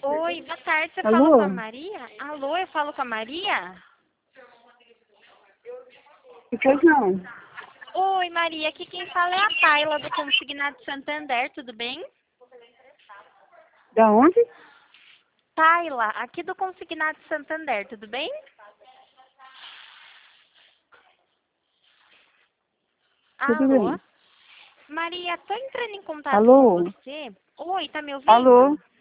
Oi, boa tarde. Você fala com a Alô? Maria? Alô, eu falo com a Maria? Pois não. Oi, Maria. Aqui quem fala é a Tayla do Consignado Santander, tudo bem? Da onde? Tayla, aqui do Consignado Santander, tudo bem? Tudo Alô? bem. Maria, tô entrando em contato com Alô? você. Oi, tá me ouvindo? Alô?